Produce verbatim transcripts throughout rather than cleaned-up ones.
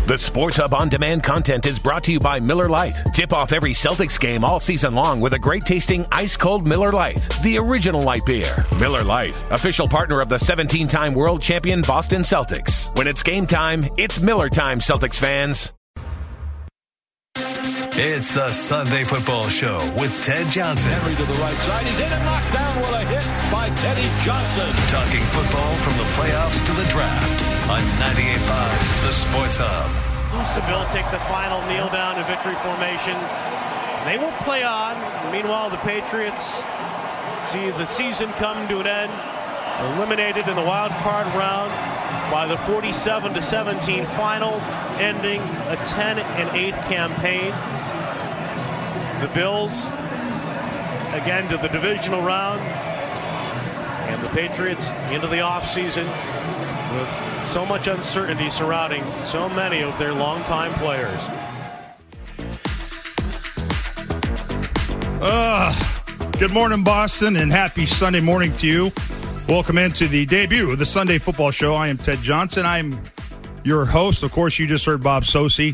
The Sports Hub on-demand content is brought to you by Miller Lite. Tip off every Celtics game all season long with a great-tasting ice-cold Miller Lite, the original light beer. Miller Lite, official partner of the seventeen-time world champion Boston Celtics. When it's game time, it's Miller time, Celtics fans. It's the Sunday Football Show with Ted Johnson. Henry to the right side. He's in and knocked down with a hit by Teddy Johnson. Talking football from the playoffs to the draft on ninety-eight point five, the Sports Hub. The Bills take the final kneel down in victory formation. They will play on. Meanwhile, the Patriots see the season come to an end. Eliminated in the wild card round by the forty-seven to seventeen final, ending a ten and eight campaign. The Bills again to the divisional round, and the Patriots into the offseason with so much uncertainty surrounding so many of their longtime players. Uh, good morning, Boston, and happy Sunday morning to you. Welcome into the debut of the Sunday Football Show. I am Ted Johnson. I'm your host. Of course, you just heard Bob Socci,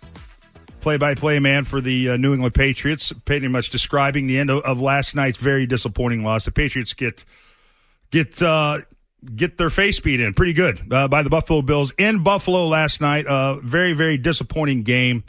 play-by-play man for the uh, New England Patriots, pretty much describing the end of, of last night's very disappointing loss. The Patriots get get uh, get their face beat in pretty good uh, by the Buffalo Bills in Buffalo last night. Uh, very, very disappointing game.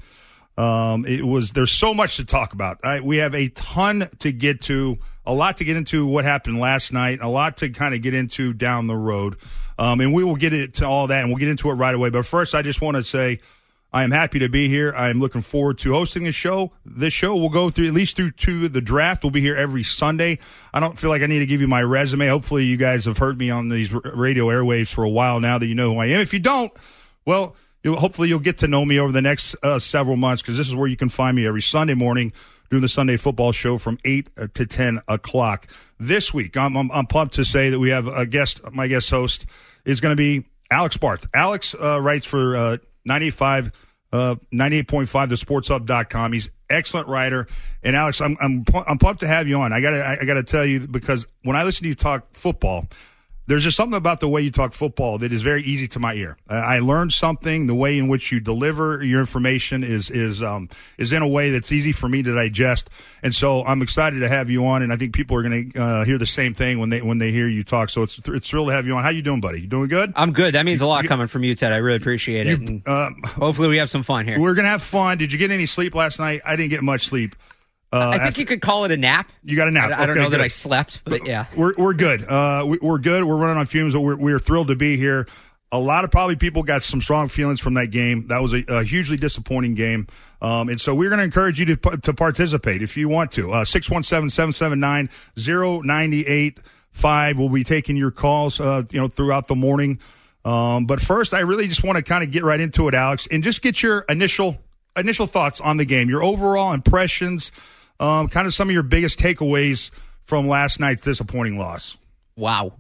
Um, it was. There's so much to talk about. I, we have a ton to get to. A lot to get into what happened last night, a lot to kind of get into down the road. Um, and we will get into all that, and we'll get into it right away. But first, I just want to say I am happy to be here. I am looking forward to hosting this show. This show will go through at least through to the draft. We'll be here every Sunday. I don't feel like I need to give you my resume. Hopefully you guys have heard me on these radio airwaves for a while now that you know who I am. If you don't, well, you'll, hopefully you'll get to know me over the next uh, several months, because this is where you can find me every Sunday morning doing the Sunday Football Show from eight to ten o'clock. This week, I'm, I'm, I'm pumped to say that we have a guest. My guest host is going to be Alex Barth. Alex uh, writes for uh, ninety-eight point five, uh, ninety-eight point five, the sports hub dot com. He's an excellent writer. And Alex, I'm I'm I'm pumped to have you on. I gotta I gotta tell you, because when I listen to you talk football, there's just something about the way you talk football that is very easy to my ear. I learned something. The way in which you deliver your information is is um, is in a way that's easy for me to digest. And so I'm excited to have you on, and I think people are going to uh, hear the same thing when they when they hear you talk. So it's it's thrilled to have you on. How you doing, buddy? You doing good? I'm good. That means a lot coming from you, Ted. I really appreciate it. You, um, hopefully we have some fun here. We're going to have fun. Did you get any sleep last night? I didn't get much sleep. Uh, I think after, you could call it a nap. You got a nap. I, I okay, don't know good. that I slept, but yeah. We're we're good. Uh, we, we're good. We're running on fumes, but we're, we're thrilled to be here. A lot of probably people got some strong feelings from that game. That was a, a hugely disappointing game. Um, and so we're going to encourage you to to participate if you want to. Uh, six one seven, seven seven nine, zero nine eight five. We'll be taking your calls uh, you know, throughout the morning. Um, but first, I really just want to kind of get right into it, Alex, and just get your initial initial thoughts on the game, your overall impressions. Um, kind of some of your biggest takeaways from last night's disappointing loss. Wow.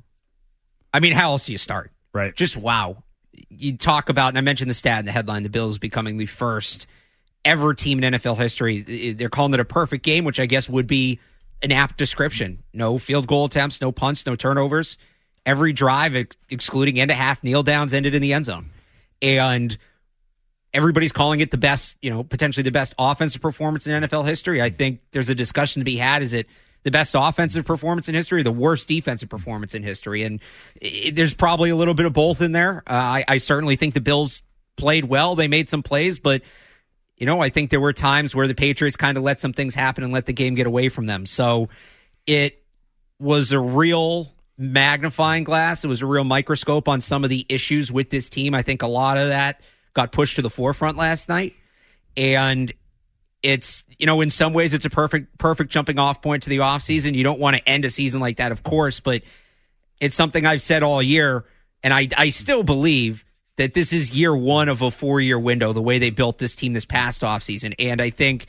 I mean, how else do you start? Right. Just wow. You talk about, and I mentioned the stat in the headline, the Bills becoming the first ever team in N F L history. They're calling it a perfect game, which I guess would be an apt description. No field goal attempts, no punts, no turnovers. Every drive, ex- excluding end of half kneel downs, ended in the end zone. And everybody's calling it the best, you know, potentially the best offensive performance in N F L history. I think there's a discussion to be had. Is it the best offensive performance in history or the worst defensive performance in history? And it, there's probably a little bit of both in there. Uh, I, I certainly think the Bills played well. They made some plays, but, you know, I think there were times where the Patriots kind of let some things happen and let the game get away from them. So it was a real magnifying glass. It was a real microscope on some of the issues with this team. I think a lot of that got pushed to the forefront last night. And it's, you know, in some ways it's a perfect, perfect jumping off point to the offseason. You don't want to end a season like that, of course, but it's something I've said all year. And I, I still believe that this is year one of a four-year window, the way they built this team this past offseason. And I think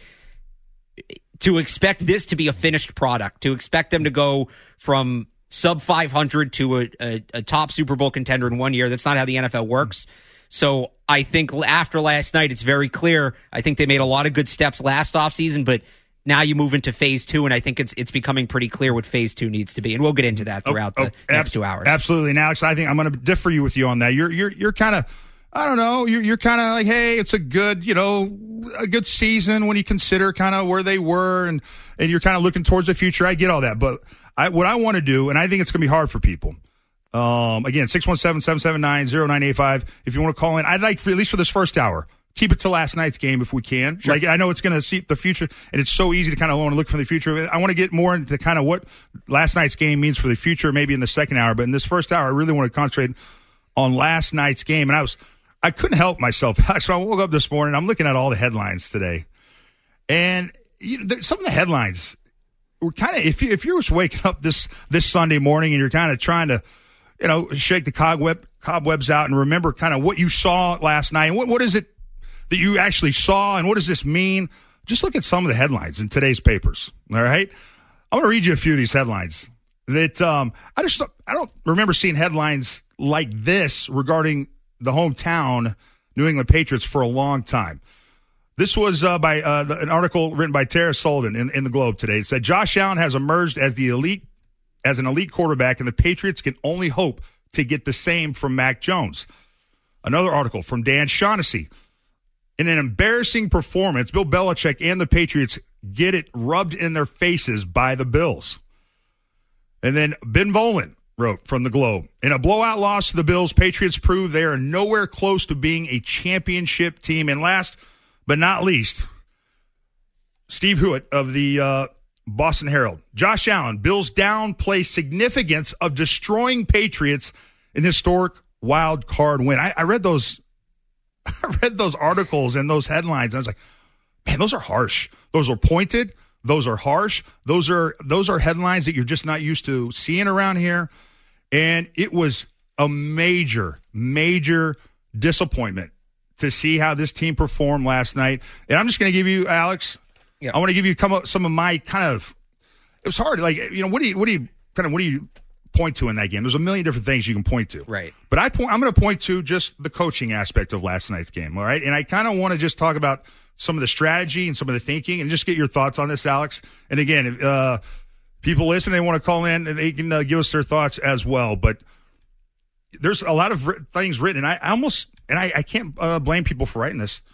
to expect this to be a finished product, to expect them to go from sub five hundred to a, a, a top Super Bowl contender in one year, that's not how the N F L works. So I think after last night, it's very clear. I think they made a lot of good steps last offseason, but now you move into phase two, and I think it's it's becoming pretty clear what phase two needs to be. And we'll get into that throughout oh, oh, the next ab- two hours. Absolutely. And Alex, I think I'm going to differ you with you on that. You're you're you're kind of I don't know, you're, you're kind of like, hey, it's a good, you know, a good season when you consider kind of where they were and, and you're kind of looking towards the future. I get all that. But I, what I want to do, and I think it's going to be hard for people, um, again, six one seven, seven seven nine, zero nine eight five. If you want to call in, I'd like, for, at least for this first hour, keep it to last night's game if we can. Sure. Like, I know it's going to see the future, and it's so easy to kind of want to look for the future. I want to get more into kind of what last night's game means for the future, maybe in the second hour. But in this first hour, I really want to concentrate on last night's game. And I was, I couldn't help myself. Actually, I woke up this morning, I'm looking at all the headlines today. And you know, some of the headlines were kind of, if you, if you're just waking up this, this Sunday morning and you're kind of trying to, you know, shake the cobweb, cobwebs out and remember kind of what you saw last night and what, what is it that you actually saw and what does this mean? Just look at some of the headlines in today's papers. All right. I'm going to read you a few of these headlines that um, I just, I don't remember seeing headlines like this regarding the hometown New England Patriots for a long time. This was uh, by uh, the, an article written by Tara Sullivan in, in the Globe today. It said Josh Allen has emerged as the elite, as an elite quarterback, and the Patriots can only hope to get the same from Mac Jones. Another article from Dan Shaughnessy. In an embarrassing performance, Bill Belichick and the Patriots get it rubbed in their faces by the Bills. And then Ben Volen wrote from the Globe. In a blowout loss to the Bills, Patriots prove they are nowhere close to being a championship team. And last but not least, Steve Hewitt of the uh, Boston Herald. Josh Allen, Bills downplay significance of destroying Patriots in historic wild card win. I, I read those I read those articles and those headlines, and I was like, man, those are harsh. Those are pointed. Those are harsh. Those are those are headlines that you're just not used to seeing around here. And it was a major, major disappointment to see how this team performed last night. And I'm just going to give you, Alex, yep. I want to give you some of my kind of, it was hard. Like, you know, what do you, what do you, kind of, what do you point to in that game? There's a million different things you can point to. Right. But I point, I'm going to point to just the coaching aspect of last night's game. All right. And I kind of want to just talk about some of the strategy and some of the thinking and just get your thoughts on this, Alex. And again, if uh, people listen, they want to call in, and they can uh, give us their thoughts as well. But there's a lot of things written, and I, I almost, and I, I can't uh, blame people for writing this,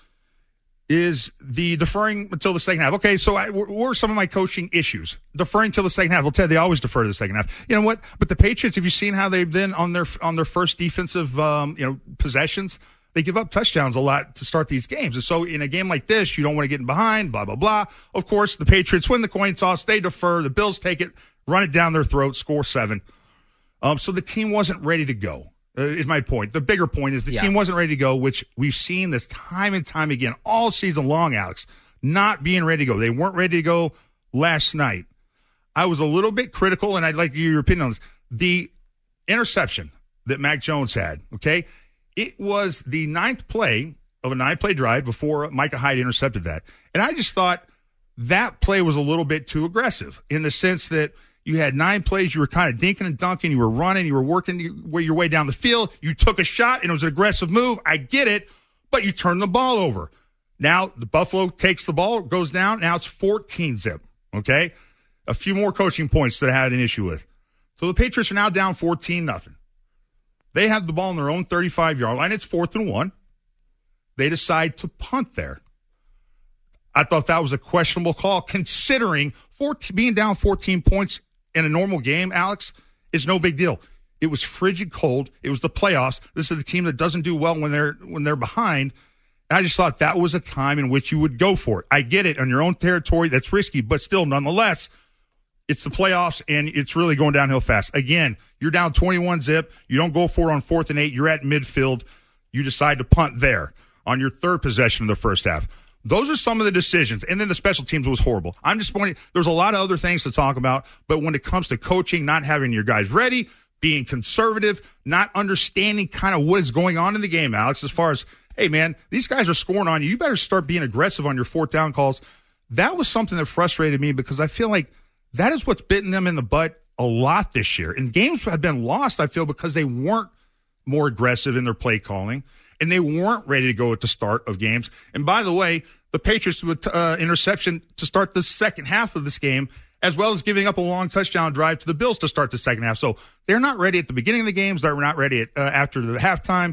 is the deferring until the second half. Okay, so I, what were some of my coaching issues? Deferring till the second half. Well, Ted, they always defer to the second half. You know what? But the Patriots, have you seen how they've been on their on their first defensive um, you know possessions? They give up touchdowns a lot to start these games. And so in a game like this, you don't want to get in behind, blah, blah, blah. Of course, the Patriots win the coin toss. They defer. The Bills take it, run it down their throat, score seven. Um, so the team wasn't ready to go, uh, is my point. The bigger point is the yeah. team wasn't ready to go, which we've seen this time and time again all season long, Alex, not being ready to go. They weren't ready to go last night. I was a little bit critical, and I'd like to hear your opinion on this. The interception that Mac Jones had, okay? It was the ninth play of a nine-play drive before Micah Hyde intercepted that. And I just thought that play was a little bit too aggressive in the sense that you had nine plays, you were kind of dinking and dunking, you were running, you were working your way down the field, you took a shot, and it was an aggressive move. I get it, but you turned the ball over. Now the Buffalo takes the ball, goes down, now it's fourteen zip, okay? A few more coaching points that I had an issue with. So the Patriots are now down fourteen nothing. They have the ball on their own thirty-five-yard line. It's fourth and one. They decide to punt there. I thought that was a questionable call, considering fourteen, being down fourteen points in a normal game, Alex, is no big deal. It was frigid cold. It was the playoffs. This is the team that doesn't do well when they're when they're behind. And I just thought that was a time in which you would go for it. I get it. On your own territory, that's risky, but still, nonetheless, it's the playoffs, and it's really going downhill fast. Again, you're down twenty-one zip. You don't go for it on fourth and eight. You're at midfield. You decide to punt there on your third possession of the first half. Those are some of the decisions. And then the special teams was horrible. I'm just pointing, there's a lot of other things to talk about, but when it comes to coaching, not having your guys ready, being conservative, not understanding kind of what is going on in the game, Alex, as far as, hey, man, these guys are scoring on you. You better start being aggressive on your fourth down calls. That was something that frustrated me because I feel like that is what's bitten them in the butt a lot this year. And games have been lost, I feel, because they weren't more aggressive in their play calling, and they weren't ready to go at the start of games. And by the way, the Patriots with uh, interception to start the second half of this game, as well as giving up a long touchdown drive to the Bills to start the second half. So they're not ready at the beginning of the games. They're not ready at, uh, after the halftime.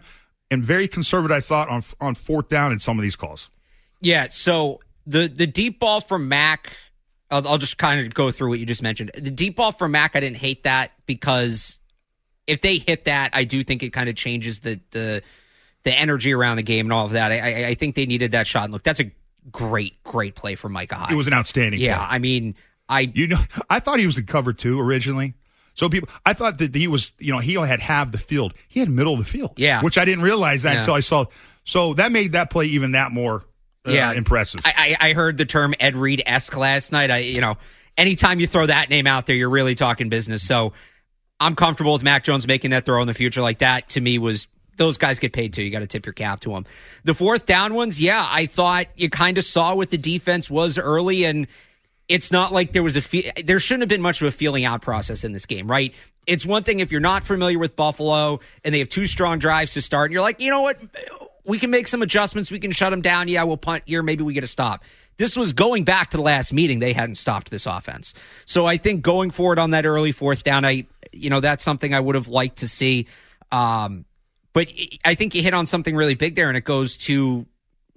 and very conservative, I thought, on on fourth down in some of these calls. Yeah, so the, the deep ball from Mack, I'll, I'll just kind of go through what you just mentioned. The deep ball from Mack, I didn't hate that because if they hit that, I do think it kind of changes the the, the energy around the game and all of that. I, I, I think they needed that shot. And look, that's a great, great play from Micah Hyde. It was an outstanding yeah, play. I mean, I you know, I thought he was in cover two originally. So people, I thought that he was, you know, he had half the field. He had middle of the field. Yeah. Which I didn't realize that Yeah. until I saw. So that made that play even that more uh, yeah, impressive. I, I I heard the term Ed Reed-esque last night. I, you know, anytime you throw that name out there, you're really talking business. So I'm comfortable with Mac Jones making that throw in the future like that. To me, was those guys get paid too. You got to tip your cap to them. The fourth down ones, yeah, I thought you kind of saw what the defense was early, and it's not like there was a fe- there shouldn't have been much of a feeling out process in this game, right? It's one thing if you're not familiar with Buffalo and they have two strong drives to start, and you're like, you know what, we can make some adjustments, we can shut them down. Yeah, we'll punt here, maybe we get a stop. This was going back to the last meeting. They hadn't stopped this offense. So I think going forward on that early fourth down, I, you know, that's something I would have liked to see. Um, but I think you hit on something really big there, and it goes to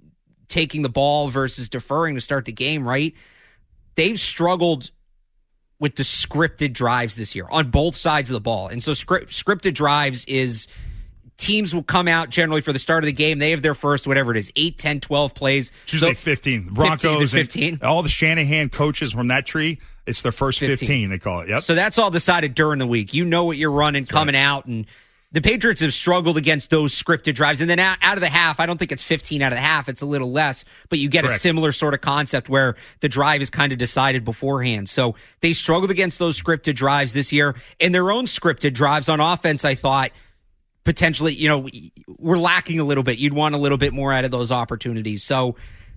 taking the ball versus deferring to start the game, right? They've struggled with the scripted drives this year on both sides of the ball. And so script, scripted drives is teams will come out generally for the start of the game. They have their first, whatever it is, eight, ten, twelve plays. It's usually so, fifteen. The Broncos fifteen? And all the Shanahan coaches from that tree, it's their first fifteen, fifteen they call it. Yep. So that's all decided during the week. You know what you're running coming right out, and the Patriots have struggled against those scripted drives. And then out, out of the half, I don't think it's fifteen out of the half. It's a little less, but you get Correct. a similar sort of concept where the drive is kind of decided beforehand. So they struggled against those scripted drives this year. And their own scripted drives on offense, I thought, potentially, you know, we're lacking a little bit. You'd want a little bit more out of those opportunities. So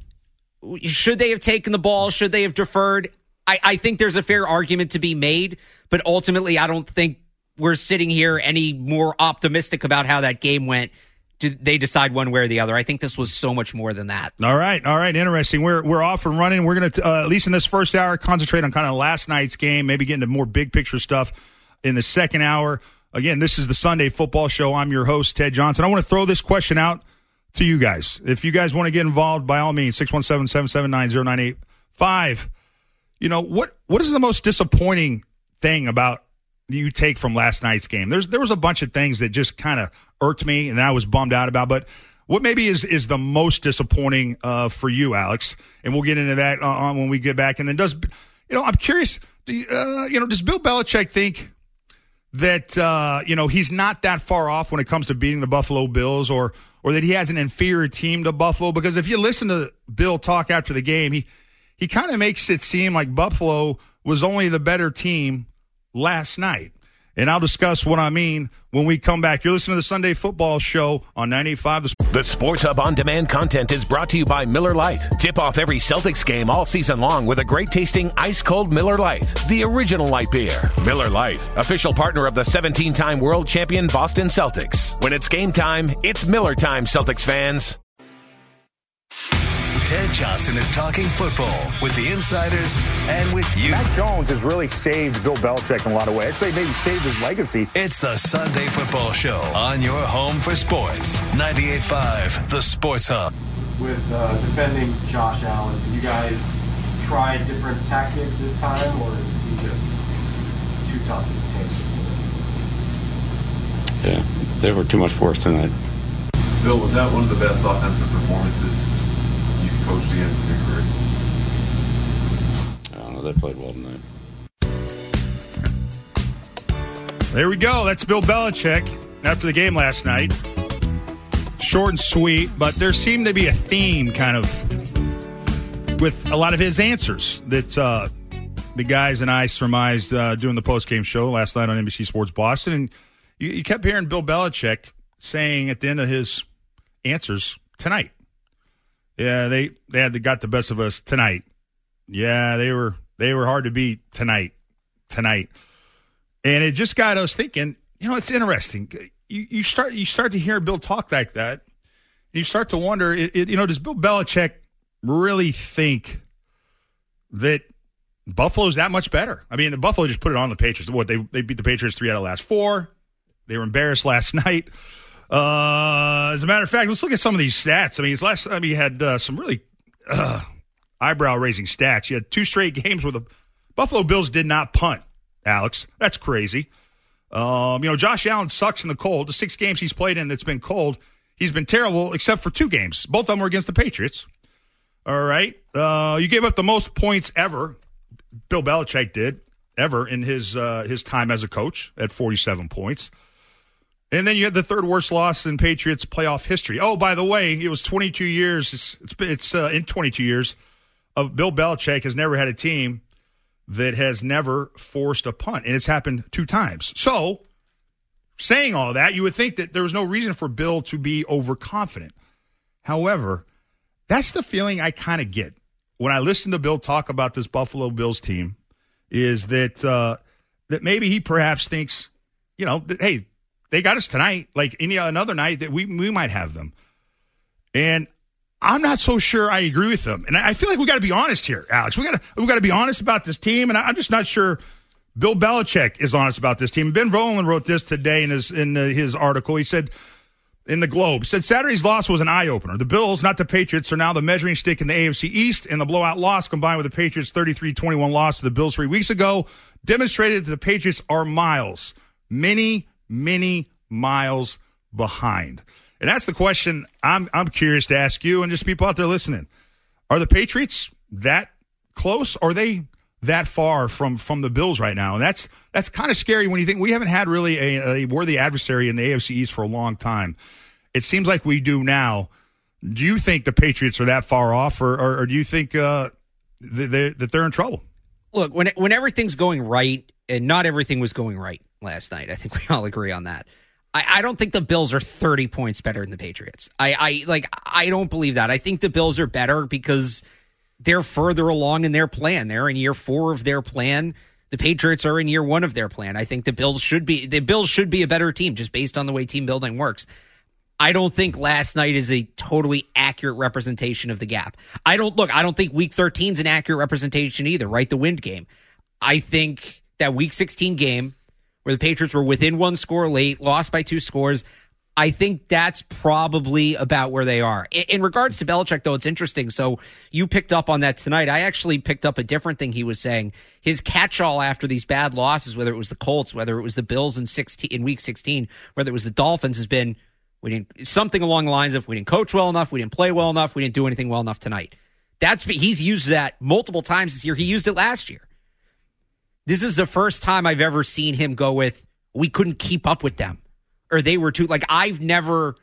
should they have taken the ball? Should they have deferred? I, I think there's a fair argument to be made, but ultimately I don't think we're sitting here any more optimistic about how that game went. Do they decide one way or the other? I think this was so much more than that. All right, all right, interesting. We're we're off and running. We're going to, uh, at least in this first hour, concentrate on kind of last night's game, maybe get into more big picture stuff in the second hour. Again, this is the Sunday Football Show. I'm your host, Ted Johnson. I want to throw this question out to you guys. If you guys want to get involved, by all means, six one seven, seven seven nine, zero nine eight five. You know, what what is the most disappointing thing about you take from last night's game? There's there was a bunch of things that just kind of irked me and I was bummed out about, but what maybe is is the most disappointing uh, for you, Alex? And we'll get into that uh, when we get back. And then does you know I'm curious, do you, uh, you know, does Bill Belichick think that uh, you know he's not that far off when it comes to beating the Buffalo Bills, or or that he has an inferior team to Buffalo? Because if you listen to Bill talk after the game, he he kind of makes it seem like Buffalo was only the better team last night. And I'll discuss what I mean when we come back. You're listening to the Sunday Football Show on ninety-five. The, the Sports Hub On Demand content is brought to you by Miller Lite. Tip off every Celtics game all season long with a great-tasting ice-cold Miller Lite, the original light beer. Miller Lite, official partner of the seventeen-time world champion Boston Celtics. When it's game time, it's Miller time, Celtics fans. Ted Johnson is talking football with the insiders and with you. Mac Jones has really saved Bill Belichick in a lot of ways. I'd say maybe saved his legacy. It's the Sunday Football Show on your home for sports. ninety-eight point five, the Sports Hub. With uh, defending Josh Allen, did you guys try different tactics this time, or is he just too tough to contain? Yeah, they were too much for us tonight. Bill, was that one of the best offensive performances you've coached against in your career? I don't know. They played well tonight. There we go. That's Bill Belichick after the game last night. Short and sweet, but there seemed to be a theme kind of with a lot of his answers that uh, the guys and I surmised uh, doing the postgame show last night on N B C Sports Boston. And you, you kept hearing Bill Belichick saying at the end of his answers, tonight. Yeah, they they had the, got the best of us tonight. Yeah, they were they were hard to beat tonight. Tonight. And it just got us thinking, you know, it's interesting. You, you start you start to hear Bill talk like that, and you start to wonder, it, it, you know, does Bill Belichick really think that Buffalo's that much better? I mean, the Buffalo just put it on the Patriots. What, they they beat the Patriots three out of the last four. They were embarrassed last night. Uh, as a matter of fact, let's look at some of these stats. I mean, his last time he had uh, some really uh, eyebrow-raising stats. He had two straight games where the Buffalo Bills did not punt, Alex. That's crazy. Um, you know, Josh Allen sucks in the cold. The six games he's played in that's been cold, he's been terrible except for two games. Both of them were against the Patriots. All right. Uh, you gave up the most points ever, Bill Belichick did, ever in his uh, his time as a coach at forty-seven points. And then you had the third worst loss in Patriots playoff history. Oh, by the way, it was twenty-two years. It's it's, it's uh, in twenty-two years of Bill Belichick has never had a team that has never forced a punt, and it's happened two times. So, saying all that, you would think that there was no reason for Bill to be overconfident. However, that's the feeling I kind of get when I listen to Bill talk about this Buffalo Bills team, is that uh, that maybe he perhaps thinks, you know, that, hey, they got us tonight, like any another night that we we might have them. And I'm not so sure I agree with them. And I feel like we got to be honest here, Alex. We got to we got to be honest about this team. And I'm just not sure Bill Belichick is honest about this team. Ben Volen wrote this today in his in the, his article. He said in the Globe, he said Saturday's loss was an eye opener. The Bills, not the Patriots, are now the measuring stick in the A F C East, and the blowout loss combined with the Patriots' thirty-three twenty-one loss to the Bills three weeks ago demonstrated that the Patriots are miles, many, many miles behind. And that's the question I'm I'm curious to ask you and just people out there listening. Are the Patriots that close? Or are they that far from, from the Bills right now? And that's that's kind of scary when you think we haven't had really a, a worthy adversary in the A F C East for a long time. It seems like we do now. Do you think the Patriots are that far off, or, or, or do you think uh, they're, that they're in trouble? Look, when when everything's going right, and not everything was going right last night, I think we all agree on that. I, I don't think the Bills are thirty points better than the Patriots. I, I like. I don't believe that. I think the Bills are better because they're further along in their plan. They're in year four of their plan. The Patriots are in year one of their plan. I think the Bills should be the Bills should be a better team just based on the way team building works. I don't think last night is a totally accurate representation of the gap. I don't look. I don't think Week thirteen is an accurate representation either. Right, the wind game. I think that Week sixteen game, where the Patriots were within one score late, lost by two scores, I think that's probably about where they are. In, in regards to Belichick, though, it's interesting. So you picked up on that tonight. I actually picked up a different thing he was saying. His catch-all after these bad losses, whether it was the Colts, whether it was the Bills in sixteen, in Week sixteen, whether it was the Dolphins, has been we didn't something along the lines of we didn't coach well enough, we didn't play well enough, we didn't do anything well enough tonight. That's he's used that multiple times this year. He used it last year. This is the first time I've ever seen him go with, we couldn't keep up with them. Or they were too, like, I've never,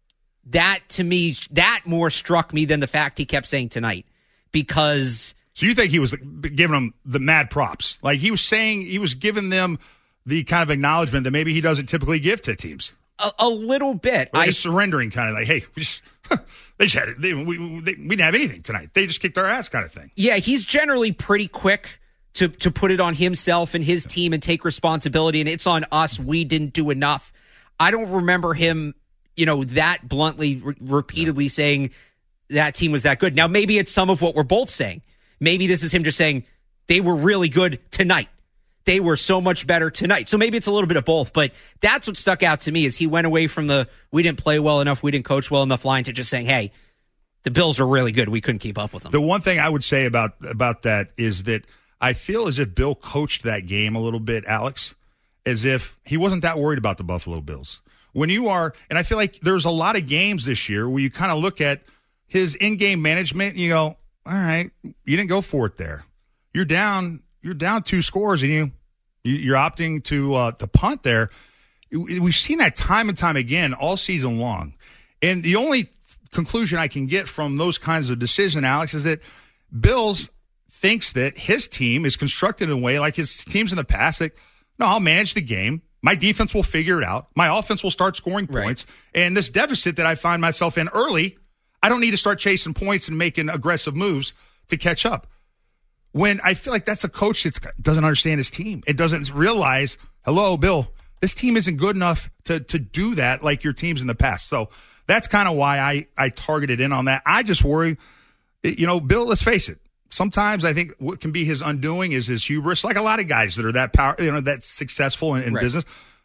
that to me, that more struck me than the fact he kept saying tonight. Because. So you think he was giving them the mad props? Like, he was saying, he was giving them the kind of acknowledgement that maybe he doesn't typically give to teams? A, a little bit. Like I surrendering, kind of like, hey, we just, they just had it. They, we, they, we didn't have anything tonight. They just kicked our ass, kind of thing. Yeah, he's generally pretty quick to to put it on himself and his team and take responsibility, and it's on us. We didn't do enough. I don't remember him, you know, that bluntly, re- repeatedly saying that team was that good. Now, maybe it's some of what we're both saying. Maybe this is him just saying they were really good tonight. They were so much better tonight. So maybe it's a little bit of both, but that's what stuck out to me is he went away from the we didn't play well enough, we didn't coach well enough line to just saying, hey, the Bills are really good. We couldn't keep up with them. The one thing I would say about about that is that I feel as if Bill coached that game a little bit, Alex, as if he wasn't that worried about the Buffalo Bills. When you are, and I feel like there's a lot of games this year where you kind of look at his in-game management and you go, all right, you didn't go for it there. You're down, you're down two scores and you, you're opting to uh, to punt there. We've seen that time and time again all season long. And the only conclusion I can get from those kinds of decisions, Alex, is that Bills thinks that his team is constructed in a way like his teams in the past that, no, I'll manage the game. My defense will figure it out. My offense will start scoring points. Right. And this deficit that I find myself in early, I don't need to start chasing points and making aggressive moves to catch up. When I feel like that's a coach that doesn't understand his team. It doesn't realize, hello, Bill, this team isn't good enough to to do that like your teams in the past. So that's kind of why I, I targeted in on that. I just worry, you know, Bill, let's face it. Sometimes I think what can be his undoing is his hubris. Like a lot of guys that are that power, you know, that successful in, in right. business,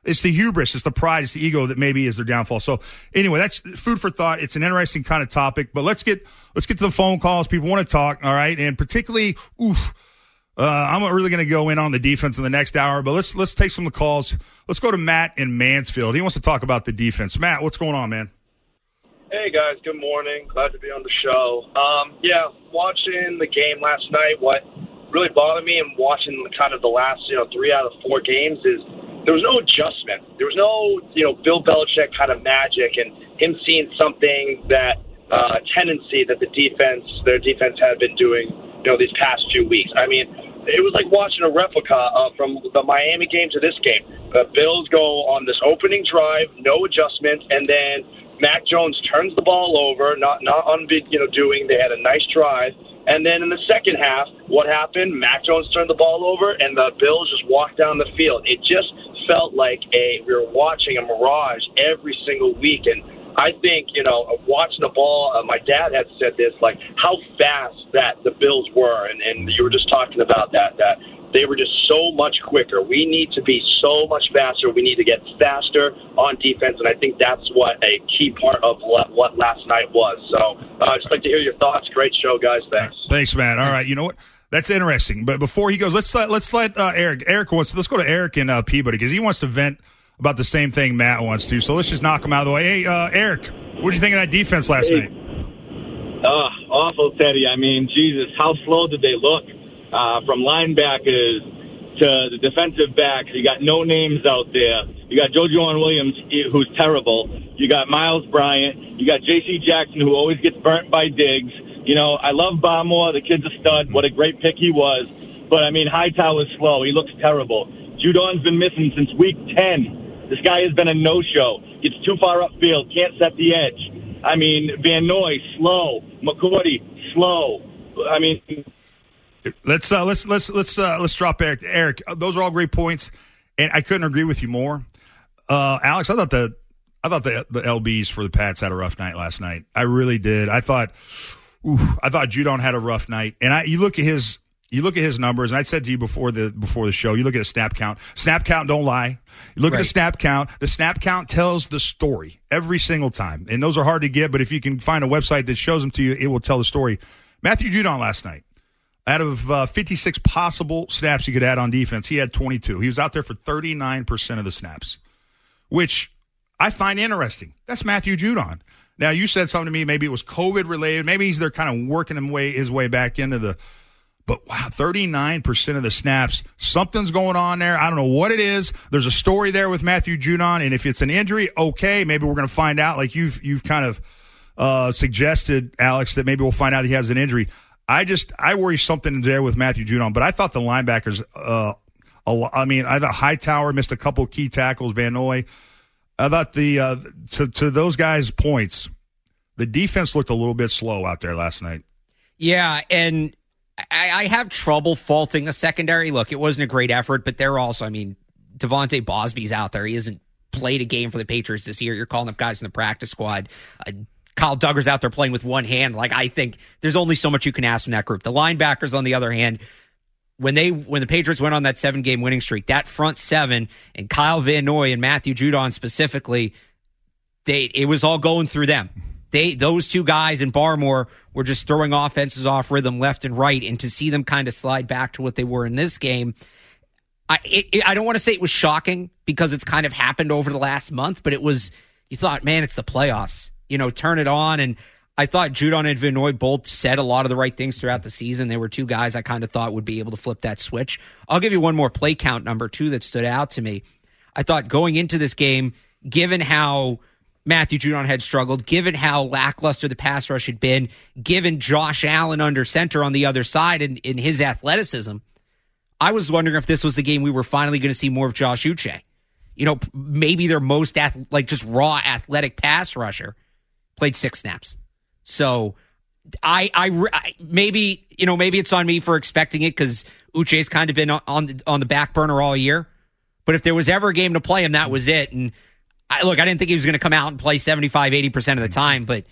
it's the hubris, it's the pride, it's the ego that maybe is their downfall. So anyway, that's food for thought. It's an interesting kind of topic, but let's get let's get to the phone calls. People want to talk, all right? And particularly, oof, uh, I'm not really going to go in on the defense in the next hour, but let's let's take some of the calls. Let's go to Matt in Mansfield. He wants to talk about the defense. Matt, what's going on, man? Hey, guys. Good morning. Glad to be on the show. Um, yeah, watching the game last night, what really bothered me and watching kind of the last, you know, three out of four games is there was no adjustment. There was no, you know, Bill Belichick kind of magic and him seeing something that uh, tendency that the defense, their defense had been doing, you know, these past few weeks. I mean, it was like watching a replica uh, from the Miami game to this game. The Bills go on this opening drive, no adjustments, and then Mac Jones turns the ball over, not not on, you know, doing. They had a nice drive. And then in the second half, what happened? Mac Jones turned the ball over, and the Bills just walked down the field. It just felt like a we were watching a mirage every single week. And I think, you know, watching the ball, uh, my dad had said this, like how fast that the Bills were. And, and you were just talking about that, that they were just so much quicker. We need to be so much faster. We need to get faster on defense, and I think that's what a key part of what, what last night was. So uh, I'd just like to hear your thoughts. Great show, guys. Thanks. Thanks, man. All right, you know what? That's interesting. But before he goes, let's let, let's let uh, Eric. Eric wants. Let's go to Eric in uh, Peabody because he wants to vent about the same thing Matt wants to. So let's just knock him out of the way. Hey, uh, Eric, what did you think of that defense last hey. night? Uh, awful, Teddy. I mean, Jesus, how slow did they look? Uh, from linebackers to the defensive backs, you got no names out there. You got JoJuan Williams, who's terrible. You got Miles Bryant. You got J C Jackson, who always gets burnt by Diggs. You know, I love Barmore. The kid's a stud. What a great pick he was. But, I mean, Hightower's slow. He looks terrible. Judon's been missing since week ten. This guy has been a no-show. Gets too far upfield. Can't set the edge. I mean, Van Noy, slow. McCourty, slow. I mean... Let's uh, let's let's let's uh, let's drop Eric. Eric, those are all great points, and I couldn't agree with you more. Uh, Alex, I thought the I thought the the L Bs for the Pats had a rough night last night. I really did. I thought, ooh, I thought Judon had a rough night, and I you look at his you look at his numbers, and I said to you before the before the show, you look at a snap count. Snap count don't lie. You look right. at the snap count. The snap count tells the story every single time, and those are hard to get. But if you can find a website that shows them to you, it will tell the story. Matthew Judon last night. Out of uh, fifty-six possible snaps you could add on defense, he had twenty-two. He was out there for thirty-nine percent of the snaps, which I find interesting. That's Matthew Judon. Now, you said something to me, maybe it was COVID-related. Maybe he's there kind of working him way, his way back into the – but, wow, thirty-nine percent of the snaps. Something's going on there. I don't know what it is. There's a story there with Matthew Judon, and if it's an injury, okay, maybe we're going to find out. Like you've you've kind of uh, suggested, Alex, that maybe we'll find out he has an injury. I just I worry something there with Matthew Judon, but I thought the linebackers. Uh, a, I mean, I thought Hightower missed a couple key tackles. Van Noy. I thought the uh, to to those guys' points, the defense looked a little bit slow out there last night. Yeah, and I, I have trouble faulting the secondary. Look, it wasn't a great effort, but they're also. I mean, Devontae Bosby's out there. He hasn't played a game for the Patriots this year. You're calling up guys in the practice squad. Uh, Kyle Duggar's out there playing with one hand. Like, I think there's only so much you can ask from that group. The linebackers, on the other hand, when they when the Patriots went on that seven-game winning streak, that front seven, and Kyle Van Noy and Matthew Judon specifically, they it was all going through them. They Those two guys and Barmore were just throwing offenses off rhythm left and right, and to see them kind of slide back to what they were in this game, I, it, it, I don't want to say it was shocking because it's kind of happened over the last month, but it was, you thought, man, it's the playoffs. You know, turn it on. And I thought Judon and Van Noy both said a lot of the right things throughout the season. They were two guys I kind of thought would be able to flip that switch. I'll give you one more play count number, too, that stood out to me. I thought going into this game, given how Matthew Judon had struggled, given how lackluster the pass rush had been, given Josh Allen under center on the other side and in his athleticism, I was wondering if this was the game we were finally going to see more of Josh Uche. You know, maybe their most, ath- like, just raw athletic pass rusher. Played six snaps. So I, I, I, maybe, you know, maybe it's on me for expecting it because Uche's kind of been on, on, the, on the back burner all year. But if there was ever a game to play him, that was it. And I, look, I didn't think he was going to come out and play seventy-five, eighty percent of the time, but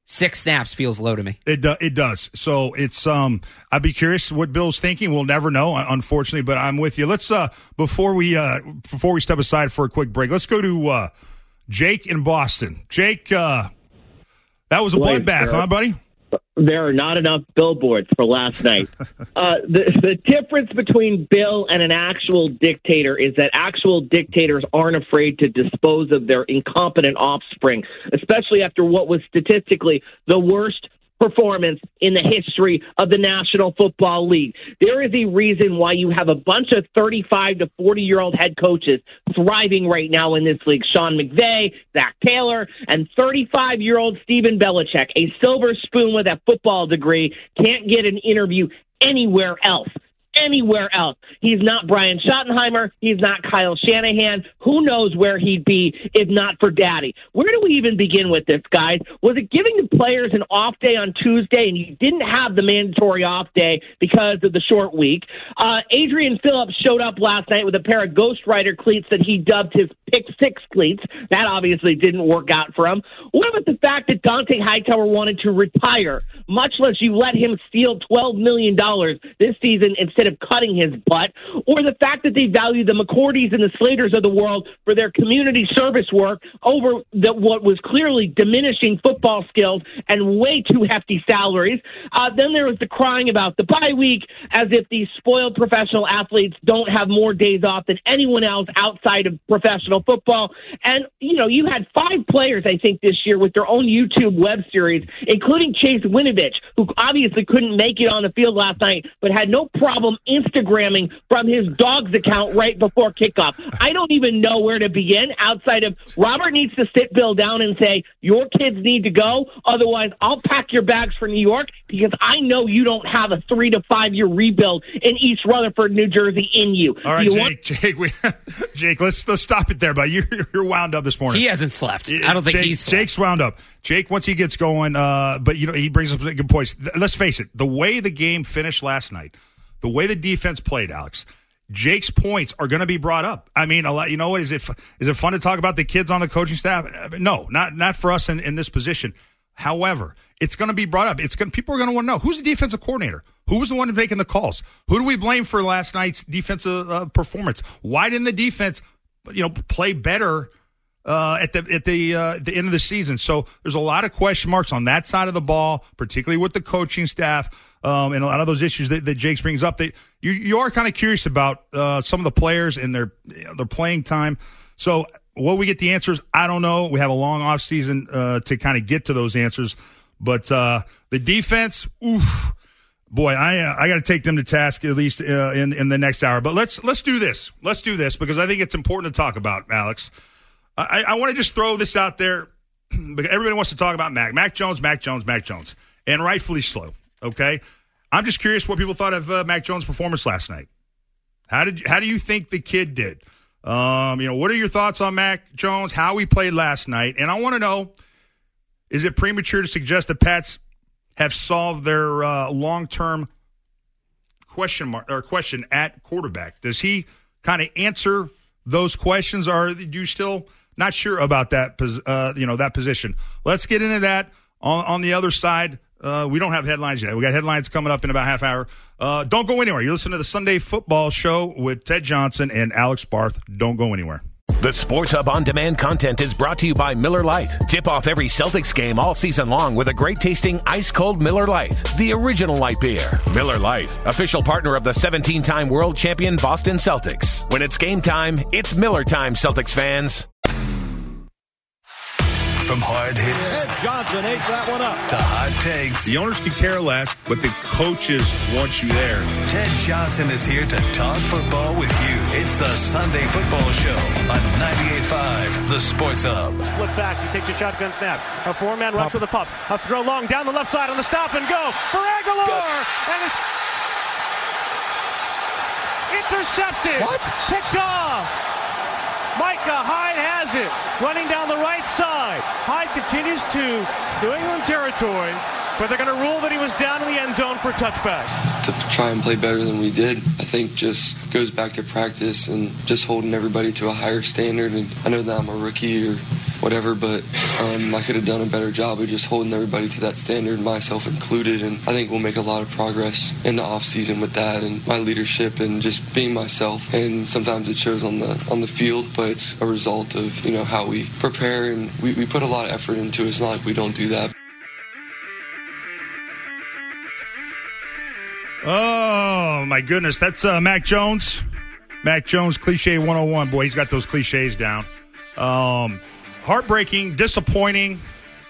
Six snaps feels low to me. It do, it does. So it's um. I'd be curious what Bill's thinking. We'll never know, unfortunately. But I'm with you. Let's uh before we uh before we step aside for a quick break, let's go to uh, Jake in Boston. Jake, uh, that was a Wait, bloodbath, huh, buddy? There are not enough billboards for last night. uh, the, the difference between Bill and an actual dictator is that actual dictators aren't afraid to dispose of their incompetent offspring, especially after what was statistically the worst performance in the history of the National Football League. There is a reason why you have a bunch of thirty-five to forty-year-old head coaches thriving right now in this league. Sean McVay, Zach Taylor, and thirty-five-year-old Stephen Belichick, a silver spoon with a football degree, can't get an interview anywhere else. Anywhere else. He's not Brian Schottenheimer. He's not Kyle Shanahan. Who knows where he'd be if not for Daddy? Where do we even begin with this, guys? Was it giving the players an off day on Tuesday and you didn't have the mandatory off day because of the short week? Uh, Adrian Phillips showed up last night with a pair of Ghost Rider cleats that he dubbed his Pick Six cleats. That obviously didn't work out for him. What about the fact that Dante Hightower wanted to retire, much less you let him steal twelve million dollars this season instead of cutting his butt, or the fact that they value the McCourties and the Slaters of the world for their community service work over the, what was clearly diminishing football skills and way too hefty salaries. Uh, then there was the crying about the bye week as if these spoiled professional athletes don't have more days off than anyone else outside of professional football. And, you know, you had five players, I think, this year with their own YouTube web series, including Chase Winovich, who obviously couldn't make it on the field last night, but had no problem Instagramming from his dog's account right before kickoff. I don't even know where to begin outside of Robert needs to sit Bill down and say, your kids need to go. Otherwise, I'll pack your bags for New York because I know you don't have a three to five year rebuild in East Rutherford, New Jersey in you. All right, you Jake, want- Jake, we, Jake, let's let's stop it there, but you're, you're wound up this morning. He hasn't slept. I don't think Jake, he's slept. Jake's wound up. Jake, once he gets going, uh, but you know he brings up good points. Let's face it, the way the game finished last night, the way the defense played, Alex, Jake's points are going to be brought up. I mean, a lot. You know what? Is it is it fun to talk about the kids on the coaching staff? No, not not for us in, in this position. However, it's going to be brought up. It's going people are going to want to know who's the defensive coordinator. Who was the one making the calls? Who do we blame for last night's defensive uh, performance? Why didn't the defense, you know, play better uh, at the at the uh, at the end of the season? So there's a lot of question marks on that side of the ball, particularly with the coaching staff. Um, and a lot of those issues that, that Jake brings up, that you you are kind of curious about uh, some of the players and their you know, their playing time. So will we get the answers? I don't know. We have a long off season uh, to kind of get to those answers. But uh, the defense, oof, boy, I uh, I got to take them to task at least uh, in in the next hour. But let's let's do this. Let's do this because I think it's important to talk about, Alex. I, I want to just throw this out there because everybody wants to talk about Mac, Mac Jones, Mac Jones, Mac Jones, and rightfully so. Okay, I'm just curious what people thought of uh, Mac Jones' performance last night. How did you, how do you think the kid did? Um, you know, what are your thoughts on Mac Jones? How he played last night? And I want to know: is it premature to suggest the Pats have solved their uh, long-term question mark or question at quarterback? Does he kind of answer those questions, or are you still not sure about that? Uh, you know, that position. Let's get into that on, on the other side. Uh, we don't have headlines yet. We got headlines coming up in about a half hour. Uh, don't go anywhere. You listen to the Sunday Football Show with Ted Johnson and Alex Barth. Don't go anywhere. The Sports Hub On Demand content is brought to you by Miller Lite. Tip off every Celtics game all season long with a great-tasting ice-cold Miller Lite, the original light beer. Miller Lite, official partner of the seventeen-time world champion Boston Celtics. When it's game time, it's Miller time, Celtics fans. From hard hits Ted Johnson ate that one up. to hot takes, The owners can care less, but the coaches want you there. Ted Johnson is here to talk football with you. It's the Sunday Football Show on ninety-eight point five, The Sports Hub. Split backs. He takes a shotgun snap. A four-man rush with a pup. A throw long down the left side on the stop and go for Aguilar. And it's intercepted. What? Picked off. Micah Hyde has it. Running down the right side. Hyde continues to New England territory, but they're going to rule that he was down in the end zone for a touchback. To try and play better than we did, I think just goes back to practice and just holding everybody to a higher standard. And I know that I'm a rookie or whatever, but um, I could have done a better job of just holding everybody to that standard, myself included, and I think we'll make a lot of progress in the off season with that and my leadership and just being myself. And sometimes it shows on the on the field, but it's a result of, you know, how we prepare, and we, we put a lot of effort into it. It's not like we don't do that. Oh, my goodness. That's uh, Mac Jones. Mac Jones, Cliche one oh one. Boy, he's got those cliches down. Um, heartbreaking, disappointing,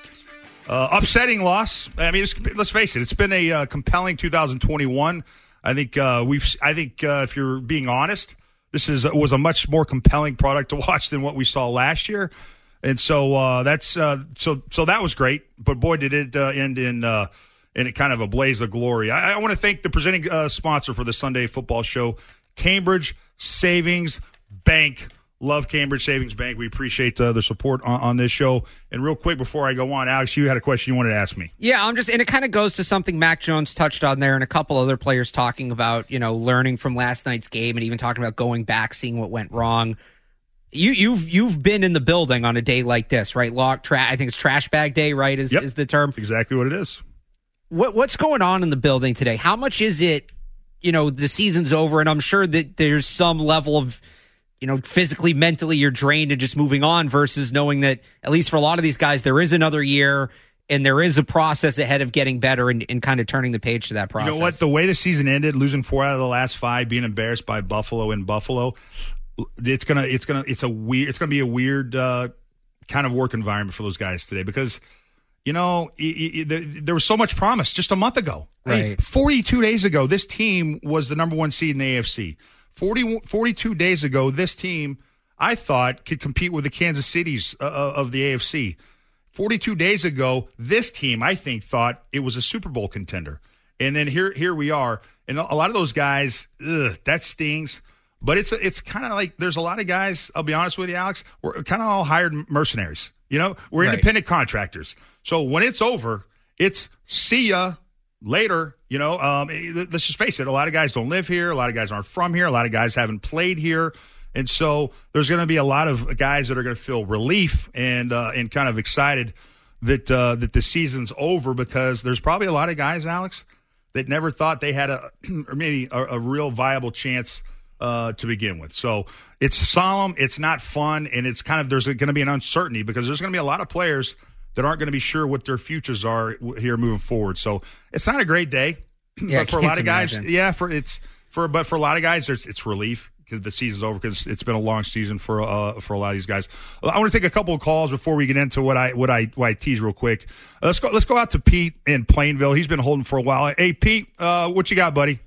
uh, upsetting loss. I mean, it's, let's face it, it's been a uh, compelling two thousand twenty-one. I think uh, we've. I think uh, if you're being honest, this is was a much more compelling product to watch than what we saw last year. And so uh, that's uh, so so that was great. But boy, did it uh, end in uh, in a kind of a blaze of glory. I, I want to thank the presenting uh, sponsor for the Sunday Football Show, Cambridge Savings Bank. Love Cambridge Savings Bank. We appreciate uh, the support on, on this show. And real quick before I go on, Alex, you had a question you wanted to ask me. Yeah, I'm just, and it kind of goes to something Mac Jones touched on there, and a couple other players talking about, you know, learning from last night's game, and even talking about going back, seeing what went wrong. You, you've you've been in the building on a day like this, right? Lock, tra- I think it's trash bag day, right? Is yep. is the term? That's exactly what it is. What what's going on in the building today? How much is it? You know, the season's over, and I'm sure that there's some level of, you know, physically, mentally, you're drained and just moving on, versus knowing that, at least for a lot of these guys, there is another year and there is a process ahead of getting better and, and kind of turning the page to that process. You know what? The way the season ended, losing four out of the last five, being embarrassed by Buffalo in Buffalo, it's gonna, it's gonna, it's a weird, it's gonna be a weird uh, kind of work environment for those guys today, because, you know, it, it, it, there was so much promise just a month ago. Right. Hey, forty-two days ago, this team was the number one seed in the A F C. forty, forty-two days ago, this team, I thought, could compete with the Kansas Cities uh, of the A F C. forty-two days ago, this team, I think, thought it was a Super Bowl contender. And then here here we are. And a lot of those guys, ugh, that stings. But it's a, it's kind of like there's a lot of guys, I'll be honest with you, Alex, we're kind of all hired mercenaries. You know, we're right. independent contractors. So when it's over, it's see ya later. You know, um, let's just face it. A lot of guys don't live here. A lot of guys aren't from here. A lot of guys haven't played here. And so there's going to be a lot of guys that are going to feel relief and uh, and kind of excited that uh, that the season's over, because there's probably a lot of guys, Alex, that never thought they had a or maybe a, a real viable chance uh, to begin with. So it's solemn, it's not fun, and it's kind of there's going to be an uncertainty, because there's going to be a lot of players that aren't going to be sure what their futures are here moving forward. So it's not a great day, yeah, but for a lot of guys, imagine. yeah, for it's for but for a lot of guys, it's, it's relief because the season's over, because it's been a long season for uh, for a lot of these guys. I want to take a couple of calls before we get into what I what I what I tease real quick. Uh, let's go let's go out to Pete in Plainville. He's been holding for a while. Hey, Pete, uh, what you got, buddy?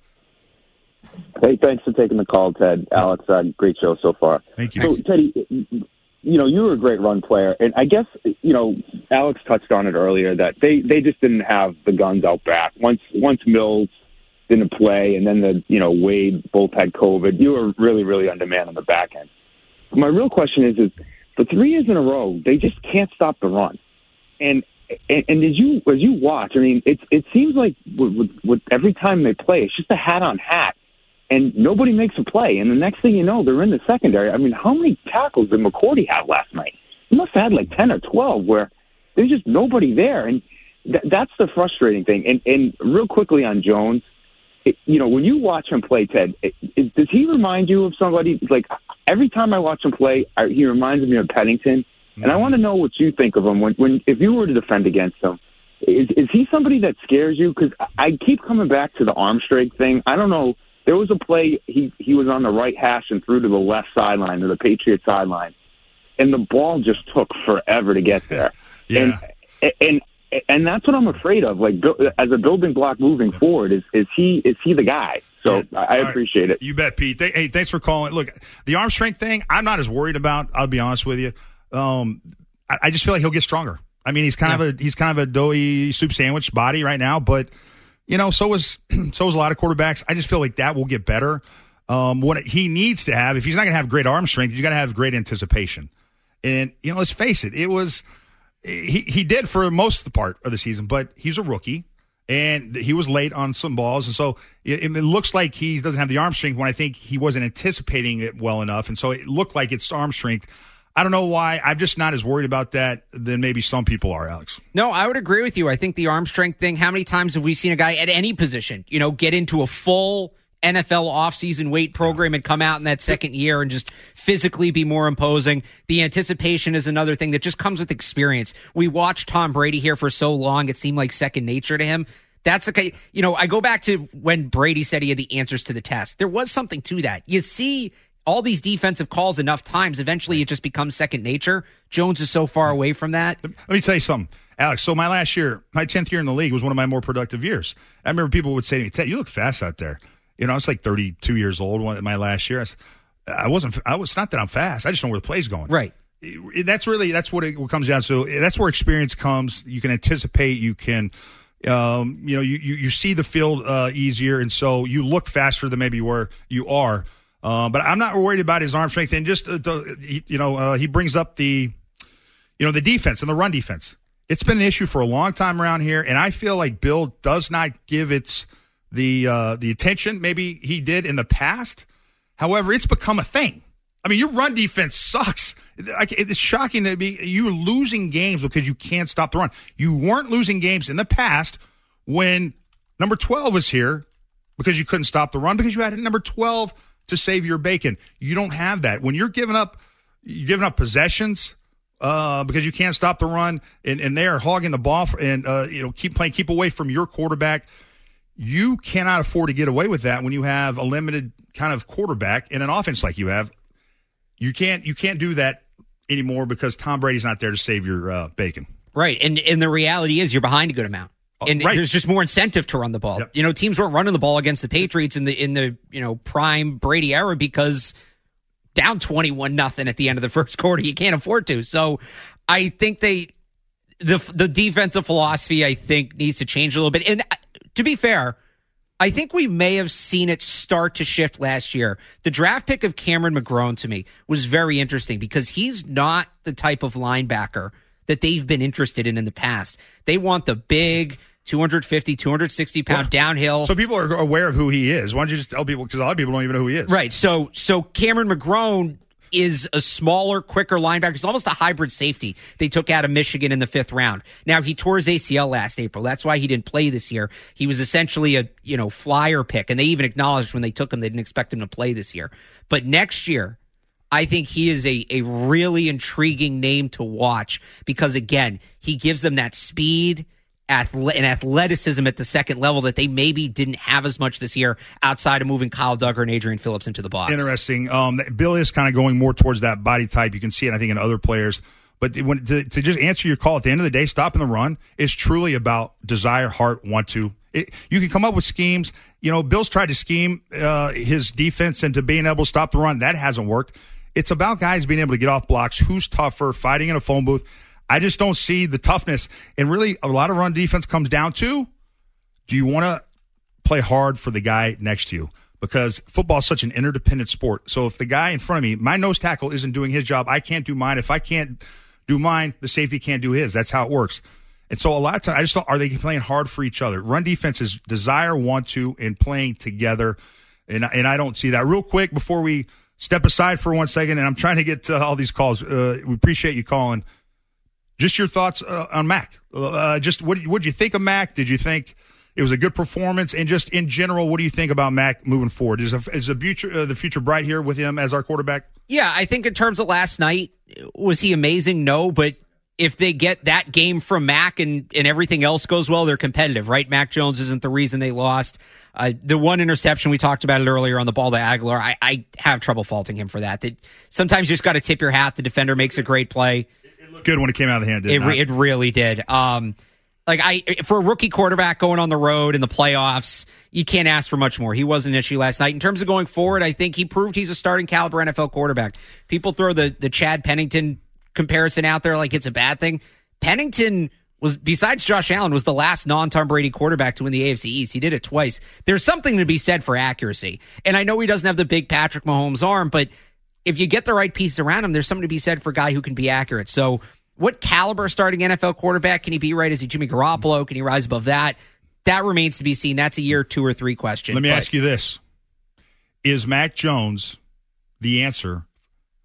Hey, thanks for taking the call, Ted. Alex, uh, great show so far. Thank you. So, Teddy, you know, you were a great run player, and I guess, you know, Alex touched on it earlier that they, they just didn't have the guns out back. Once once Mills didn't play, and then the you know Wade both had COVID, you were really really undermanned on the back end. My real question is, is for three years in a row, they just can't stop the run. And and, and as you as you watch, I mean, it's it seems like with, with, with every time they play, it's just a hat on hat. And nobody makes a play. And the next thing you know, they're in the secondary. I mean, how many tackles did McCourty have last night? He must have had like ten or twelve where there's just nobody there. And th- that's the frustrating thing. And, and real quickly on Jones, it, you know, when you watch him play, Ted, it, it, does he remind you of somebody? Like, every time I watch him play, I, he reminds me of Pennington. Mm-hmm. And I want to know what you think of him when, when if you were to defend against him. Is, is he somebody that scares you? Because I keep coming back to the arm strength thing. I don't know. There was a play, he, he was on the right hash and threw to the left sideline, to the Patriots sideline, and the ball just took forever to get there. yeah. And, and and that's what I'm afraid of. Like, as a building block moving forward, is is he is he the guy? So yeah. I, I appreciate right. it. You bet, Pete. Hey, thanks for calling. Look, the arm strength thing, I'm not as worried about. I'll be honest with you. Um, I, I just feel like he'll get stronger. I mean, he's kind yeah. of a he's kind of a doughy soup sandwich body right now, but. You know, so is so is a lot of quarterbacks. I just feel like that will get better. Um, what he needs to have, if he's not going to have great arm strength, you got to have great anticipation. And you know, let's face it, it was he he did for most of the part of the season, but he's a rookie and he was late on some balls, and so it, it looks like he doesn't have the arm strength when I think he wasn't anticipating it well enough, and so it looked like it's arm strength. I don't know why. I'm just not as worried about that than maybe some people are, Alex. No, I would agree with you. I think the arm strength thing, how many times have we seen a guy at any position, you know, get into a full N F L offseason weight program and come out in that second year and just physically be more imposing? The anticipation is another thing that just comes with experience. We watched Tom Brady here for so long, it seemed like second nature to him. That's okay. You know, I go back to when Brady said he had the answers to the test. There was something to that. You see all these defensive calls enough times, eventually it just becomes second nature. Jones is so far away from that. Let me tell you something, Alex. So my last year, my tenth year in the league was one of my more productive years. I remember people would say to me, Ted, you look fast out there. You know, I was like thirty-two years old my last year. I, was, I wasn't, I was not that I'm fast. I just know where the play's going. Right. That's really, that's what it what comes down to. That's where experience comes. You can anticipate, you can, um, you know, you, you, you see the field uh, easier. And so you look faster than maybe where you are. Uh, but I'm not worried about his arm strength. And just, uh, to, you know, uh, he brings up the, you know, the defense and the run defense. It's been an issue for a long time around here. And I feel like Bill does not give its the uh, the attention maybe he did in the past. However, it's become a thing. I mean, your run defense sucks. It's shocking to be you're losing games because you can't stop the run. You weren't losing games in the past when number twelve was here because you couldn't stop the run because you had number twelve to save your bacon. You don't have that. When you're giving up you're giving up possessions uh, because you can't stop the run and, and they are hogging the ball for, and uh, you know keep playing, keep away from your quarterback. You cannot afford to get away with that when you have a limited kind of quarterback in an offense like you have. You can't you can't do that anymore because Tom Brady's not there to save your uh, bacon. Right, and and the reality is you're behind a good amount. And right. There's just more incentive to run the ball. Yep. You know, teams weren't running the ball against the Patriots in the in the you know prime Brady era because down twenty-one nothing at the end of the first quarter, you can't afford to. So I think they the the defensive philosophy I think needs to change a little bit. And to be fair, I think we may have seen it start to shift last year. The draft pick of Cameron McGrone to me was very interesting because he's not the type of linebacker that they've been interested in in the past. They want the big two fifty, two sixty pound well, downhill. So people are aware of who he is. Why don't you just tell people? Because a lot of people don't even know who he is. Right. So so Cameron McGrone is a smaller, quicker linebacker. He's almost a hybrid safety they took out of Michigan in the fifth round. Now, he tore his A C L last April. That's why he didn't play this year. He was essentially a, you know, flyer pick, and they even acknowledged when they took him they didn't expect him to play this year. But next year, I think he is a, a really intriguing name to watch because, again, he gives them that speed and athleticism at the second level that they maybe didn't have as much this year outside of moving Kyle Duggar and Adrian Phillips into the box. Interesting. Um, Bill is kind of going more towards that body type. You can see it, I think, in other players. But when to, to just answer your call, at the end of the day, stopping the run is truly about desire, heart, want to. It, you can come up with schemes. You know, Bill's tried to scheme uh, his defense into being able to stop the run. That hasn't worked. It's about guys being able to get off blocks, who's tougher, fighting in a phone booth. I just don't see the toughness. And really, a lot of run defense comes down to, do you want to play hard for the guy next to you? Because football is such an interdependent sport. So if the guy in front of me, my nose tackle isn't doing his job, I can't do mine. If I can't do mine, the safety can't do his. That's how it works. And so a lot of times, I just thought, are they playing hard for each other? Run defense is desire, want to, and playing together. And, and I don't see that. Real quick, before we step aside for one second, and I'm trying to get to all these calls. Uh, we appreciate you calling. Just your thoughts uh, on Mac. Uh, just what what did you think of Mac? Did you think it was a good performance? And just in general, what do you think about Mac moving forward? Is, a, is the, future, uh, the future bright here with him as our quarterback? Yeah, I think in terms of last night, was he amazing? No, but if they get that game from Mac and, and everything else goes well, they're competitive, right? Mac Jones isn't the reason they lost. Uh, the one interception, we talked about it earlier on the ball to Aguilar, I, I have trouble faulting him for that. that. Sometimes you just got to tip your hat. The defender makes a great play. Good when it came out of the hand, didn't it? It, it really did. Um, like I, for a rookie quarterback going on the road in the playoffs, you can't ask for much more. He wasn't an issue last night. In terms of going forward, I think he proved he's a starting caliber N F L quarterback. People throw the the Chad Pennington comparison out there like it's a bad thing. Pennington was, besides Josh Allen, was the last non-Tom Brady quarterback to win the A F C East. He did it twice. There's something to be said for accuracy. And I know he doesn't have the big Patrick Mahomes arm, but if you get the right pieces around him, there's something to be said for a guy who can be accurate. So what caliber starting N F L quarterback can he be, right? Is he Jimmy Garoppolo? Can he rise above that? That remains to be seen. That's a year two or three question. Let me but, ask you this. Is Mac Jones the answer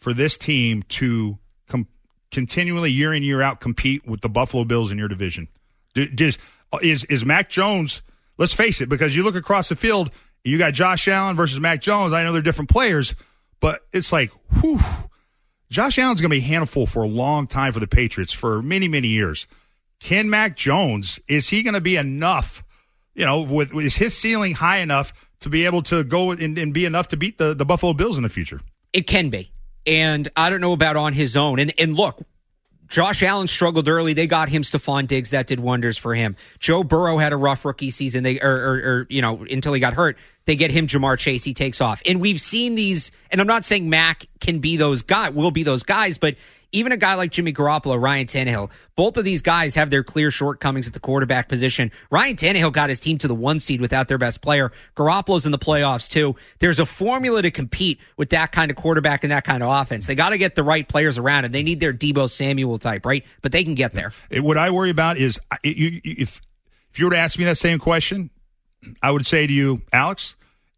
for this team to com- continually year in, year out compete with the Buffalo Bills in your division? Do, does, is, is Mac Jones, let's face it, because you look across the field, you got Josh Allen versus Mac Jones. I know they're different players, but it's like, whew, Josh Allen's going to be a handful for a long time for the Patriots for many, many years. Can Mac Jones, is he going to be enough, you know, with, is his ceiling high enough to be able to go and, and be enough to beat the, the Buffalo Bills in the future? It can be. And I don't know about on his own. And, and look, Josh Allen struggled early. They got him Stephon Diggs. That did wonders for him. Joe Burrow had a rough rookie season. They, or, or, or, you know, until he got hurt. They get him Jamar Chase. He takes off. And we've seen these, and I'm not saying Mac can be those guys, will be those guys, but even a guy like Jimmy Garoppolo, Ryan Tannehill, both of these guys have their clear shortcomings at the quarterback position. Ryan Tannehill got his team to the one seed without their best player. Garoppolo's in the playoffs too. There's a formula to compete with that kind of quarterback and that kind of offense. They got to get the right players around him. They need their Deebo Samuel type, right? But they can get there. What I worry about is you, if if you were to ask me that same question, I would say to you, Alex,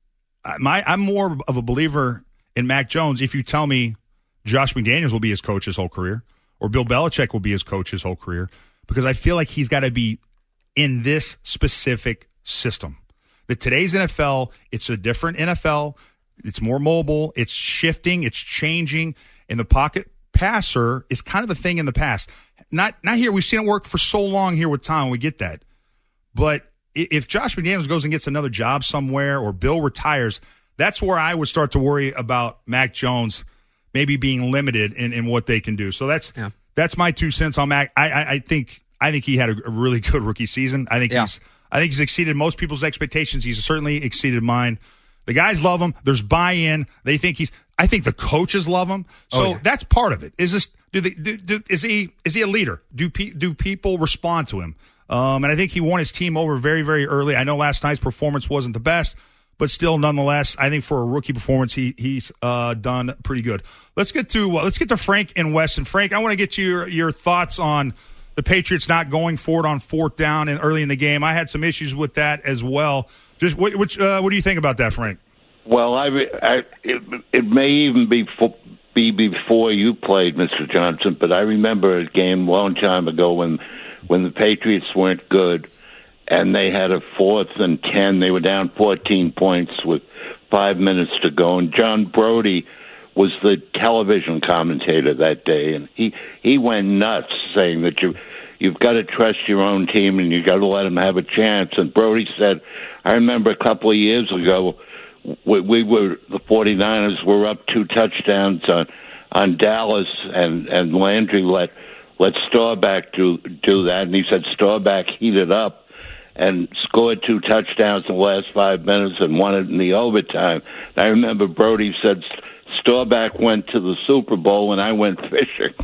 my I'm more of a believer in Mac Jones if you tell me Josh McDaniels will be his coach his whole career, or Bill Belichick will be his coach his whole career, because I feel like he's got to be in this specific system. But today's N F L, it's a different N F L. It's more mobile. It's shifting. It's changing. And the pocket passer is kind of a thing in the past. Not not here. We've seen it work for so long here with Tom. We get that. But if Josh McDaniels goes and gets another job somewhere, or Bill retires, that's where I would start to worry about Mac Jones maybe being limited in, in what they can do. So that's yeah. that's my two cents on Mac. I, I, I think I think he had a, a really good rookie season. I think yeah. he's I think he's exceeded most people's expectations. He's certainly exceeded mine. The guys love him. There's buy-in. They think he's. I think the coaches love him. So oh, yeah. that's part of it. Is this? Do they? Do, do, is he? Is he a leader? Do pe, do people respond to him? Um, and I think he won his team over very, very early. I know last night's performance wasn't the best, but still, nonetheless, I think for a rookie performance, he he's uh, done pretty good. Let's get to uh, let's get to Frank and Weston. Frank, I want to get your your thoughts on the Patriots not going for it on fourth down and early in the game. I had some issues with that as well. Just what which, uh, what do you think about that, Frank? Well, I, I it, it may even be for, be before you played, Mister Johnson, but I remember a game a long time ago when when the Patriots weren't good, and they had a fourth and ten. They were down fourteen points with five minutes to go, and John Brody was the television commentator that day, and he, he went nuts saying that you, you've got to trust your own team and you've got to let them have a chance. And Brody said, I remember a couple of years ago, we, we were the 49ers were up two touchdowns on, on Dallas, and, and Landry let let Staubach do do that, and he said Staubach heated up and scored two touchdowns in the last five minutes and won it in the overtime. I remember Brody said Staubach went to the Super Bowl and I went fishing.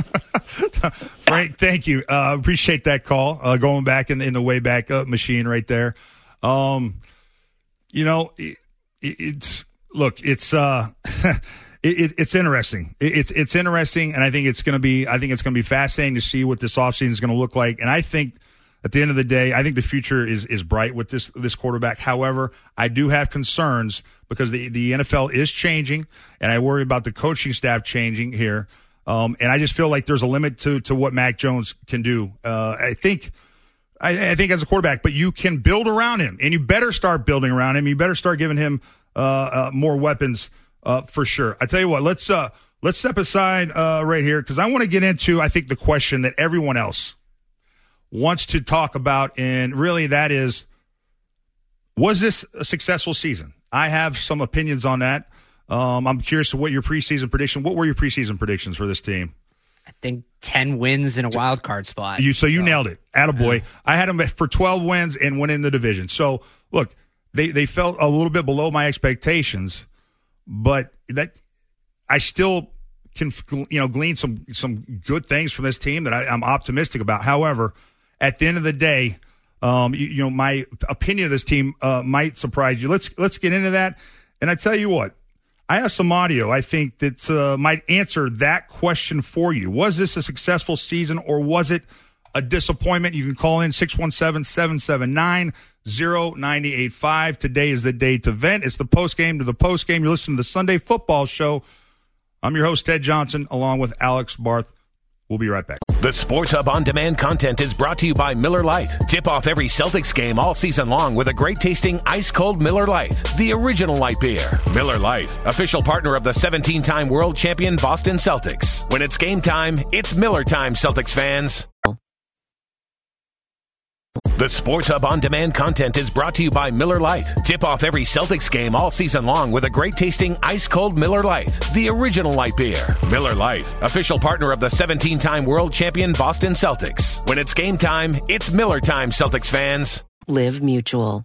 Frank, thank you. Uh, appreciate that call. Uh, going back in, in the way back up machine right there. Um, you know, it, it's look, it's uh, it, it's interesting. It, it's it's interesting, and I think it's going to be. I think it's going to be fascinating to see what this offseason is going to look like. And I think at the end of the day, I think the future is is bright with this this quarterback. However, I do have concerns because the the N F L is changing, and I worry about the coaching staff changing here. Um, and I just feel like there's a limit to to what Mac Jones can do. Uh, I think. I, I think as a quarterback, but you can build around him, and you better start building around him. You better start giving him uh, uh, more weapons uh, for sure. I tell you what, let's uh, let's step aside uh, right here because I want to get into I think the question that everyone else wants to talk about, and really that is, was this a successful season? I have some opinions on that. Um, I'm curious to what your preseason prediction. What were your preseason predictions for this team? I think ten wins in a wild card spot. You so you so. nailed it. Attaboy. Yeah. I had them for twelve wins and win in the division. So, look, they, they felt a little bit below my expectations, but that I still can you know glean some some good things from this team that I, I'm optimistic about. However, at the end of the day, um, you, you know my opinion of this team uh, might surprise you. Let's let's get into that. And I tell you what. I have some audio I think that uh, might answer that question for you. Was this a successful season or was it a disappointment? You can call in six one seven, seven seven nine, zero nine eight five. Today is the day to vent. It's the postgame to the postgame. You're listening to the Sunday Football Show I'm your host, Ted Johnson, along with Alex Barth. We'll be right back. The Sports Hub On Demand content is brought to you by Miller Lite. Tip off every Celtics game all season long with a great-tasting ice-cold Miller Lite, the original light beer. Miller Lite, official partner of the seventeen-time world champion Boston Celtics. When it's game time, it's Miller time, Celtics fans. The Sports Hub On Demand content is brought to you by Miller Lite. Tip off every Celtics game all season long with a great-tasting ice-cold Miller Lite, the original light beer. Miller Lite, official partner of the seventeen-time world champion Boston Celtics. When it's game time, it's Miller time, Celtics fans. Live Mutual.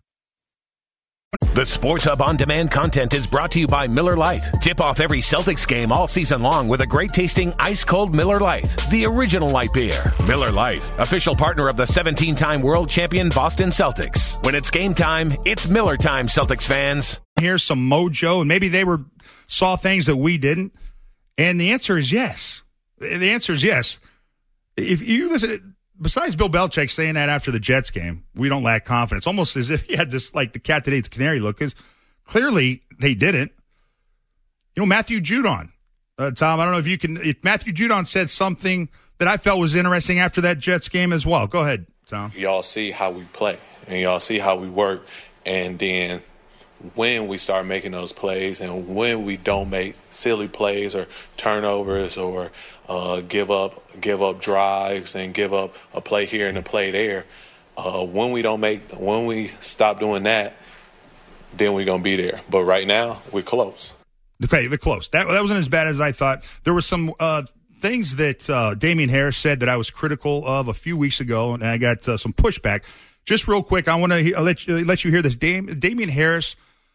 The Sports Hub On Demand content is brought to you by Miller Lite. Tip off every Celtics game all season long with a great-tasting ice-cold Miller Lite, the original light beer. Miller Lite, official partner of the seventeen-time world champion Boston Celtics. When it's game time, it's Miller time, Celtics fans. Here's some mojo, and maybe they were saw things that we didn't. And the answer is yes. The answer is yes. If you listen, besides Bill Belichick saying that after the Jets game, we don't lack confidence, almost as if he had this, like, the cat that ate the canary look, because clearly they didn't. You know, Matthew Judon, uh, Tom, I don't know if you can, if Matthew Judon said something that I felt was interesting after that Jets game as well. Go ahead, Tom. Y'all see how we play, and y'all see how we work, and then when we start making those plays and when we don't make silly plays or turnovers or uh, give up give up drives and give up a play here and a play there, uh, when we don't make when we stop doing that, then we're gonna be there. But right now we're close. Okay, they're close. That that wasn't as bad as I thought. There were some uh, things that uh, Damien Harris said that I was critical of a few weeks ago, and I got uh, some pushback. Just real quick, I want to let you, let you hear this. Dam- Damien Harris.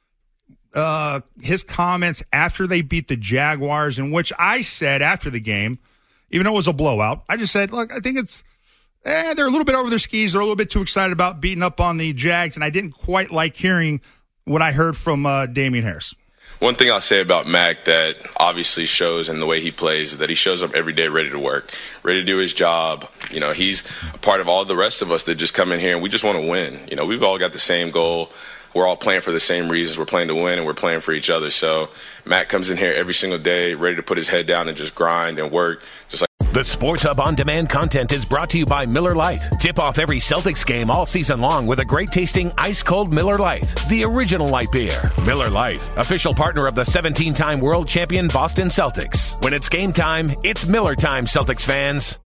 Uh, his comments after they beat the Jaguars, in which I said after the game, even though it was a blowout, I just said, look, I think it's, eh, they're a little bit over their skis. They're a little bit too excited about beating up on the Jags, and I didn't quite like hearing what I heard from uh, Damien Harris. One thing I'll say about Mac that obviously shows in the way he plays is that he shows up every day ready to work, ready to do his job. You know, he's a part of all the rest of us that just come in here and we just want to win. You know, we've all got the same goal. We're all playing for the same reasons. We're playing to win, and we're playing for each other. So Matt comes in here every single day ready to put his head down and just grind and work, just like. The Sports Hub On Demand content is brought to you by Miller Lite. Tip off every Celtics game all season long with a great-tasting ice-cold Miller Lite, the original light beer. Miller Lite, official partner of the seventeen-time world champion Boston Celtics. When it's game time, it's Miller time, Celtics fans.